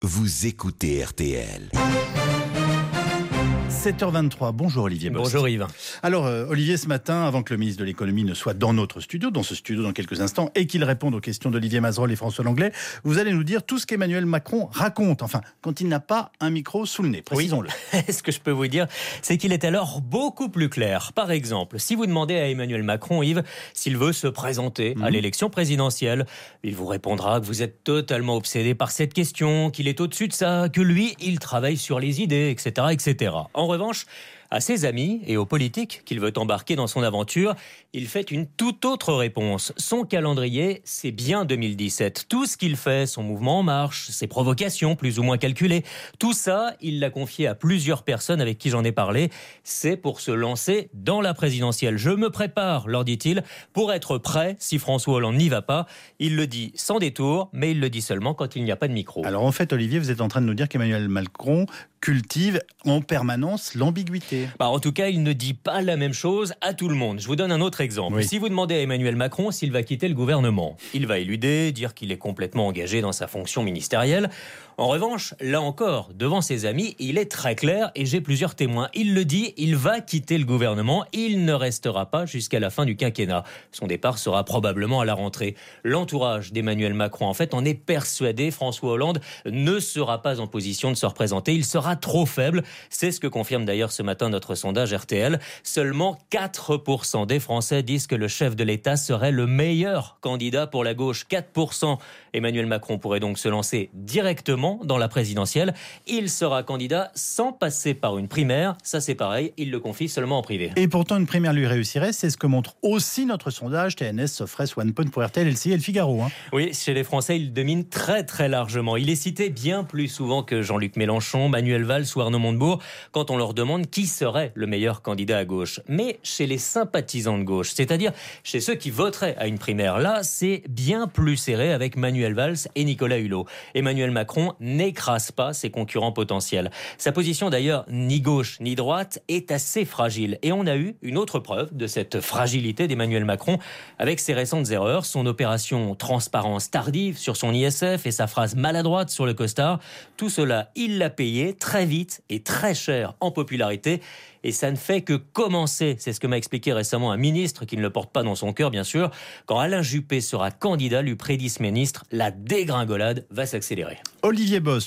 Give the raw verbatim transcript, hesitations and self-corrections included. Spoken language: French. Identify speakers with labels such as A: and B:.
A: Vous écoutez R T L.
B: sept heures vingt-trois, bonjour Olivier Bost.
C: Bonjour Yves.
B: Alors euh, Olivier, ce matin, avant que le ministre de l'économie ne soit dans notre studio, dans ce studio dans quelques instants, et qu'il réponde aux questions d'Olivier Mazerolle et François Langlais, vous allez nous dire tout ce qu'Emmanuel Macron raconte, enfin, quand il n'a pas un micro sous le nez, précisons-le.
C: Oui. Ce que je peux vous dire, c'est qu'il est alors beaucoup plus clair. Par exemple, si vous demandez à Emmanuel Macron, Yves, s'il veut se présenter mmh. à l'élection présidentielle, il vous répondra que vous êtes totalement obsédé par cette question, qu'il est au-dessus de ça, que lui, il travaille sur les idées, et cetera, et cetera. En revanche, à ses amis et aux politiques qu'il veut embarquer dans son aventure, il fait une toute autre réponse. Son calendrier, c'est bien deux mille dix-sept. Tout ce qu'il fait, son mouvement en marche, ses provocations plus ou moins calculées, tout ça, il l'a confié à plusieurs personnes avec qui j'en ai parlé. C'est pour se lancer dans la présidentielle. Je me prépare, leur dit-il, pour être prêt si François Hollande n'y va pas. Il le dit sans détour, mais il le dit seulement quand il n'y a pas de micro.
B: Alors en fait, Olivier, vous êtes en train de nous dire qu'Emmanuel Macron cultive en permanence l'ambiguïté.
C: Bah, en tout cas, il ne dit pas la même chose à tout le monde. Je vous donne un autre exemple. Oui. Si vous demandez à Emmanuel Macron s'il va quitter le gouvernement, il va éluder, dire qu'il est complètement engagé dans sa fonction ministérielle. En revanche, là encore, devant ses amis, il est très clair et j'ai plusieurs témoins. Il le dit, il va quitter le gouvernement. Il ne restera pas jusqu'à la fin du quinquennat. Son départ sera probablement à la rentrée. L'entourage d'Emmanuel Macron, en fait, en est persuadé. François Hollande ne sera pas en position de se représenter. Il sera trop faible. C'est ce que confirme d'ailleurs ce matin notre sondage R T L. Seulement quatre pour cent des Français disent que le chef de l'État serait le meilleur candidat pour la gauche. quatre pour cent. Emmanuel Macron pourrait donc se lancer directement dans la présidentielle. Il sera candidat sans passer par une primaire. Ça, c'est pareil. Il le confie seulement en privé.
B: Et pourtant, une primaire lui réussirait. C'est ce que montre aussi notre sondage T N S, Sofres, OnePoint pour R T L, L C I et Le Figaro. Hein.
C: Oui, chez les Français, il domine très très largement. Il est cité bien plus souvent que Jean-Luc Mélenchon, Manuel Valls ou Arnaud Montebourg quand on leur demande qui serait le meilleur candidat à gauche. Mais chez les sympathisants de gauche, c'est-à-dire chez ceux qui voteraient à une primaire, là, c'est bien plus serré avec Manuel Valls et Nicolas Hulot. Emmanuel Macron n'écrase pas ses concurrents potentiels. Sa position d'ailleurs, ni gauche ni droite, est assez fragile. Et on a eu une autre preuve de cette fragilité d'Emmanuel Macron avec ses récentes erreurs, son opération transparence tardive sur son I S F et sa phrase maladroite sur le costard. Tout cela, il l'a payé très vite et très cher en popularité. Et ça ne fait que commencer. C'est ce que m'a expliqué récemment un ministre qui ne le porte pas dans son cœur, bien sûr. Quand Alain Juppé sera candidat, lui prédit ce ministre, la dégringolade va s'accélérer.
B: Olivier Bost.